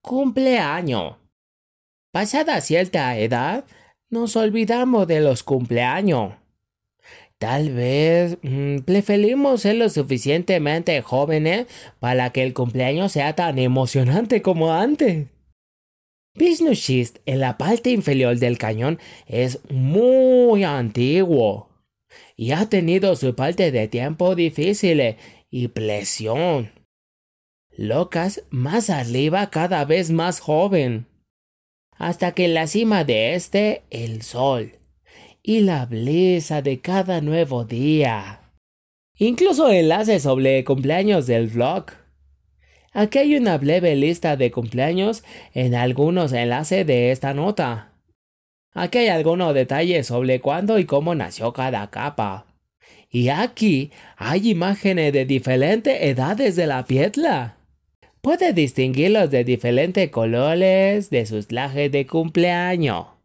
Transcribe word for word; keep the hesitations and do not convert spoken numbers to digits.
Cumpleaños. Pasada cierta edad, nos olvidamos de los cumpleaños. Tal vez mmm, preferimos ser lo suficientemente jóvenes para que el cumpleaños sea tan emocionante como antes. Vishnu Schist en la parte inferior del cañón es muy antiguo y ha tenido su parte de tiempo difíciles y presión. Locas más arriba cada vez más joven, hasta que en la cima de este el sol y la brisa de cada nuevo día. Incluso enlaces sobre cumpleaños del vlog. Aquí hay una breve lista de cumpleaños en algunos enlaces de esta nota. Aquí hay algunos detalles sobre cuándo y cómo nació cada capa. Y aquí hay imágenes de diferentes edades de la piedra. Puede distinguirlos de diferentes colores de sus trajes de cumpleaños.